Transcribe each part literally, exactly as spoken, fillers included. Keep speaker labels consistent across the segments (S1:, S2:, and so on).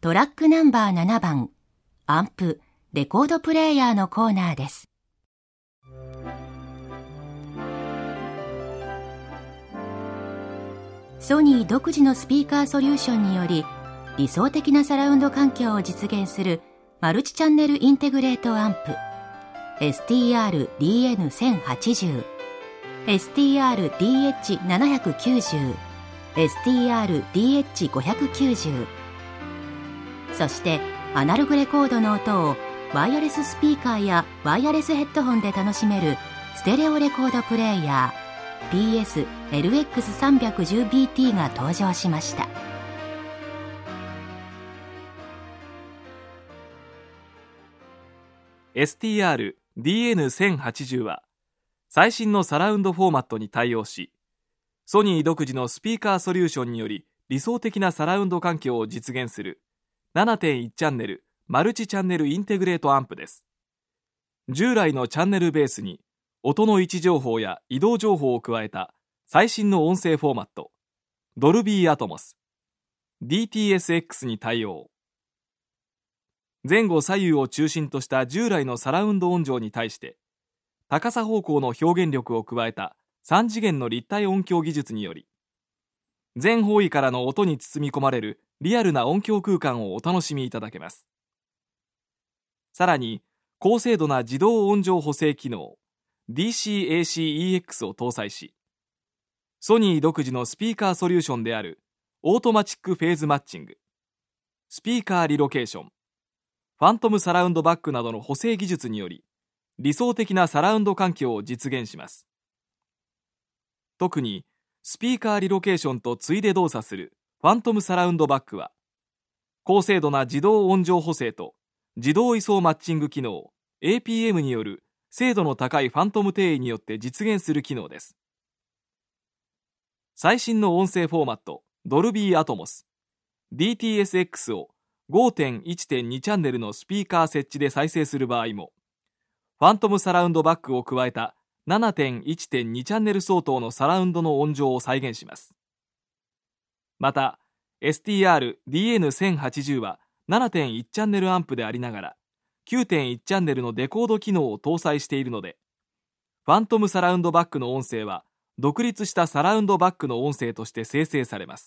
S1: トラックナンバーななばん、アンプ、レコードプレイヤーのコーナーです。ソニー独自のスピーカーソリューションにより、理想的なサラウンド環境を実現するマルチチャンネルインテグレートアンプ エスティーアールディーエヌせんはちじゅう、エスティーアールディーエイチななひゃくきゅうじゅう、エスティーアールディーエイチごひゃくきゅうじゅう、そしてアナログレコードの音をワイヤレススピーカーやワイヤレスヘッドホンで楽しめるステレオレコードプレイヤー ピーエスエルエックスさんびゃくじゅうビーティー が登場しました。
S2: エスティーアールディーエヌせんはちじゅう は最新のサラウンドフォーマットに対応し、ソニー独自のスピーカーソリューションにより理想的なサラウンド環境を実現する ななてんいち チャンネルマルチチャンネルインテグレートアンプです。従来のチャンネルベースに音の位置情報や移動情報を加えた最新の音声フォーマットドルビーアトモス ディーティーエスエックス に対応。前後左右を中心とした従来のサラウンド音場に対して高さ方向の表現力を加えたさん次元の立体音響技術により、全方位からの音に包み込まれるリアルな音響空間をお楽しみいただけます。さらに高精度な自動音場補正機能 ディーシーエーシーイーエックス を搭載し、ソニー独自のスピーカーソリューションであるオートマチックフェーズマッチング、スピーカーリロケーション、ファントムサラウンドバックなどの補正技術により理想的なサラウンド環境を実現します。特にスピーカーリロケーションとついで動作するファントムサラウンドバックは高精度な自動音場補正と自動位相マッチング機能 エーピーエム による精度の高いファントム定位によって実現する機能です。最新の音声フォーマットドルビーアトモス ディーティーエスエックス を ごてんいちてんに チャンネルのスピーカー設置で再生する場合も、ファントムサラウンドバックを加えた ななてんいちてんに チャンネル相当のサラウンドの音場を再現します。また エスティーアールディーエヌせんはちじゅう は ななてんいち チャンネルアンプでありながら きゅうてんいち チャンネルのデコード機能を搭載しているので、ファントムサラウンドバックの音声は独立したサラウンドバックの音声として生成されます。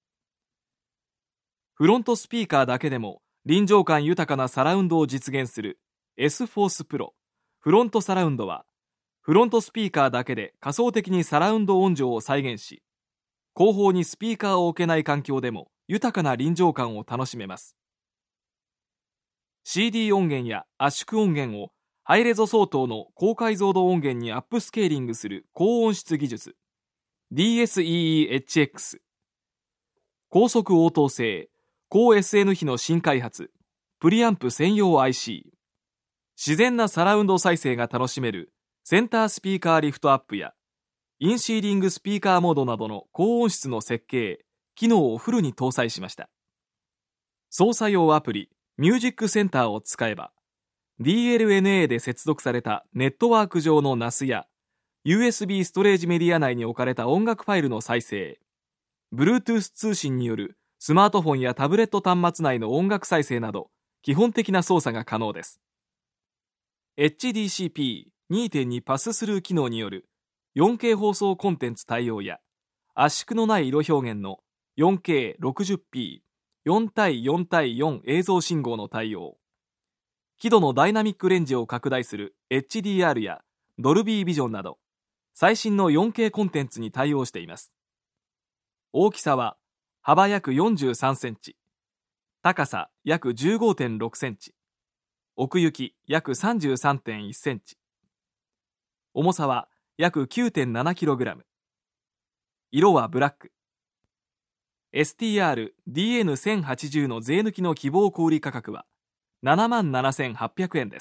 S2: フロントスピーカーだけでも臨場感豊かなサラウンドを実現する S フォース Pro フロントサラウンドは、フロントスピーカーだけで仮想的にサラウンド音場を再現し、後方にスピーカーを置けない環境でも豊かな臨場感を楽しめます。シーディー 音源や圧縮音源をハイレゾ相当の高解像度音源にアップスケーリングする高音質技術 ディーエスイーイーエイチエックス、 高速応答性高 エスエヌ 比の新開発プリアンプ専用 アイシー、 自然なサラウンド再生が楽しめるセンタースピーカーリフトアップやインシーディングスピーカーモードなどの高音質の設計機能をフルに搭載しました。操作用アプリミュージックセンターを使えば ディーエルエヌエー で接続されたネットワーク上の エヌエス や ユーエスビー ストレージメディア内に置かれた音楽ファイルの再生、 Bluetooth 通信によるスマートフォンやタブレット端末内の音楽再生など基本的な操作が可能です。 エイチディーシーピーにてんに パススルー機能による よんケー 放送コンテンツ対応や圧縮のない色表現の よんケーろくじゅうピーよん対よん対よん 映像信号の対応、輝度のダイナミックレンジを拡大する エイチディーアール やドルビービジョンなど最新の よんケー コンテンツに対応しています。大きさは幅約よんじゅうさんセンチ、高さ約 じゅうごてんろくセンチ、奥行き約 さんじゅうさんてんいちセンチ、重さは約 きゅうてんななキログラム、色はブラック。 エスティーアールディーエヌせんはちじゅう の税抜きの希望小売価格は ななまんななせんはっぴゃくえんです。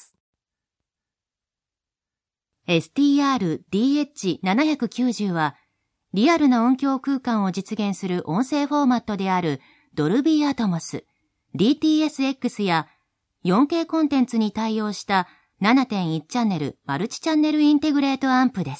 S1: エスティーアールディーエイチななひゃくきゅうじゅう はリアルな音響空間を実現する音声フォーマットであるドルビーアトモス ディーティーエスエックス や よんケー コンテンツに対応した ななてんいち チャンネルマルチチャンネルインテグレートアンプです。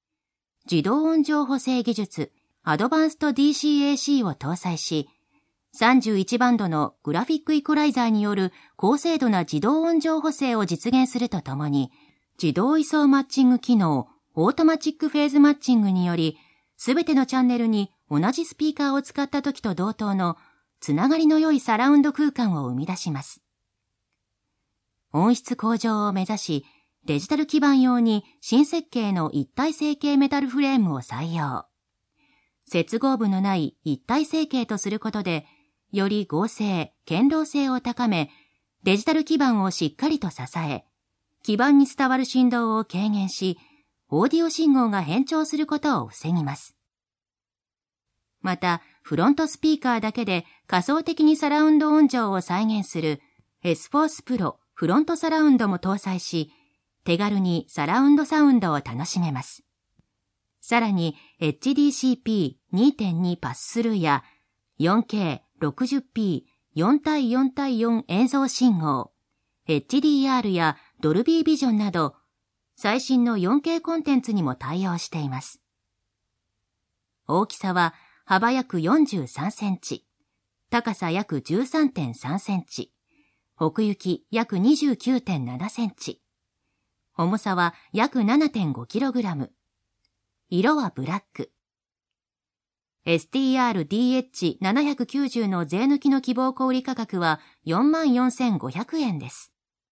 S1: 自動音場補正技術アドバンスト ディーシーエーシー を搭載し、 さんじゅういちバンドのグラフィックイコライザーによる高精度な自動音情補正を実現するとともに、自動位相マッチング機能、オートマチックフェーズマッチングにより、すべてのチャンネルに同じスピーカーを使った時と同等のつながりの良いサラウンド空間を生み出します。音質向上を目指し、デジタル基板用に新設計の一体成形メタルフレームを採用。接合部のない一体成形とすることで、より剛性、堅牢性を高め、デジタル基板をしっかりと支え、基板に伝わる振動を軽減し、オーディオ信号が変調することを防ぎます。また、フロントスピーカーだけで仮想的にサラウンド音情を再現する エスフォース Pro フロントサラウンドも搭載し、手軽にサラウンドサウンドを楽しめます。さらに エイチディーシーピーにてんに パススルーや よんケーろくじゅうピーよん対よん対よん 映像信号、エイチディーアール やドルビービジョンなど最新の よんケー コンテンツにも対応しています。大きさは幅約よんじゅうさんセンチ、高さ約 じゅうさんてんさんセンチ、奥行き約 にじゅうきゅうてんななセンチ、重さは約 ななてんごキログラム、色はブラック。エスティーアールディーエイチななひゃくきゅうじゅう の税抜きの希望小売価格は よんまんよんせんごひゃくえんです。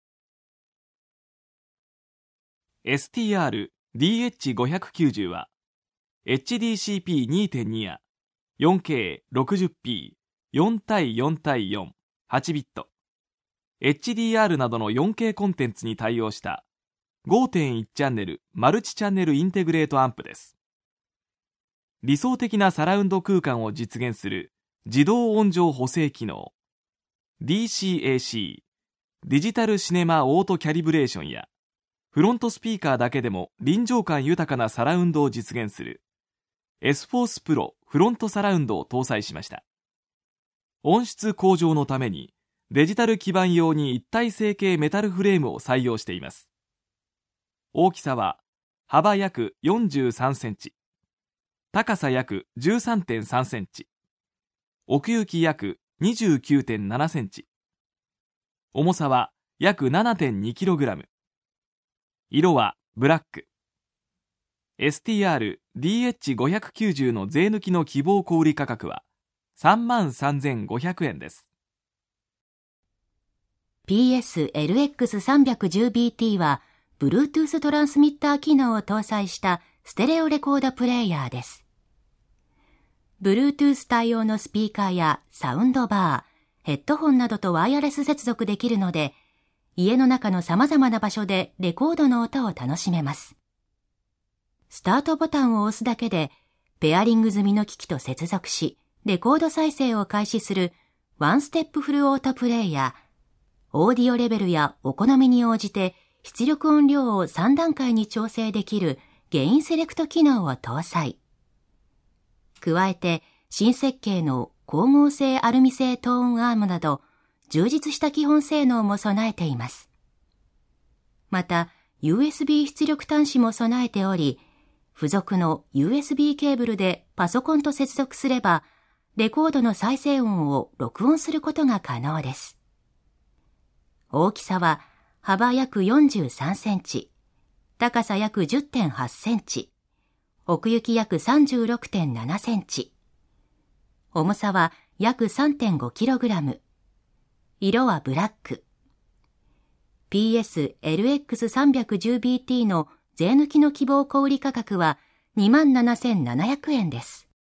S2: エスティーアールディーエイチごひゃくきゅうじゅう は エイチディーシーピーにてんに や よんケーろくじゅうピーよん対よん対よん はちビット、エイチディーアール などの よんケー コンテンツに対応した ごてんいち チャンネルマルチチャンネルインテグレートアンプです。理想的なサラウンド空間を実現する自動音情補正機能 ディーシーエーシー ディジタルシネマオートキャリブレーションやフロントスピーカーだけでも臨場感豊かなサラウンドを実現する エスフォース Pro フロントサラウンドを搭載しました。音質向上のためにデジタル基板用に一体成形メタルフレームを採用しています。大きさは幅約よんじゅうさんセンチ、高さ約 じゅうさんてんさんセンチ、奥行き約 にじゅうきゅうてんななセンチ、重さは約 ななてんにキログラム、色はブラック。エスティーアールディーエイチごひゃくきゅうじゅう の税抜きの希望小売価格は さんまんさんぜんごひゃくえんです。
S1: ピーエスエルエックスさんいちゼロビーティー は Bluetooth トランスミッター機能を搭載したステレオレコーダプレイヤーです。Bluetooth 対応のスピーカーやサウンドバー、ヘッドホンなどとワイヤレス接続できるので、家の中の様々な場所でレコードの音を楽しめます。スタートボタンを押すだけで、ペアリング済みの機器と接続し、レコード再生を開始するワンステップフルオートプレイや、オーディオレベルやお好みに応じて出力音量をさん段階に調整できるゲインセレクト機能を搭載。加えて、新設計の光合成アルミ製トーンアームなど、充実した基本性能も備えています。また、ユーエスビー 出力端子も備えており、付属の ユーエスビー ケーブルでパソコンと接続すれば、レコードの再生音を録音することが可能です。大きさは幅約よんじゅうさんセンチ、高さ約 じゅってんはちセンチ、奥行き約 さんじゅうろくてんななセンチ、重さは約 さんてんごキログラム、色はブラック。ピーエスエルエックスさんいちゼロビーティー の税抜きの希望小売価格は にまんななせんななひゃくえんです。